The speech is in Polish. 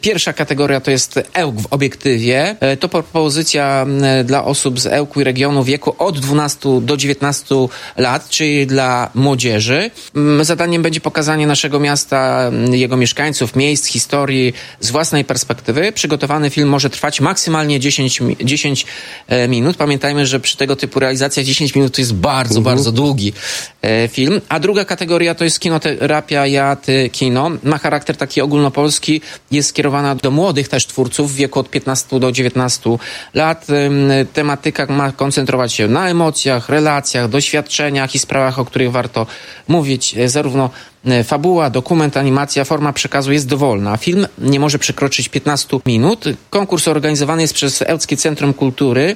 Pierwsza kategoria to jest Ełk w obiektywie. To propozycja dla osób z Ełku i regionu wieku od 12 do 19 lat, czyli dla młodzieży. Zadaniem będzie pokazanie naszego miasta, jego mieszkańców, miejsc, historii z własnej perspektywy. Przygotowany film może trwać maksymalnie 10 minut. Pamiętajmy, że przy tego typu realizacjach 10 minut to jest bardzo, bardzo długi film. A druga kategoria to jest kinoterapia Ja, Ty, Kino. Ma charakter taki ogólnopolski. Jest skierowana do młodych też twórców w wieku od 15 do 19 lat. Tematyka ma koncentrować się na emocjach, relacjach, doświadczeniach i sprawach, o których warto mówić. Zarówno fabuła, dokument, animacja, forma przekazu jest dowolna. Film nie może przekroczyć 15 minut. Konkurs organizowany jest przez Ełckie Centrum Kultury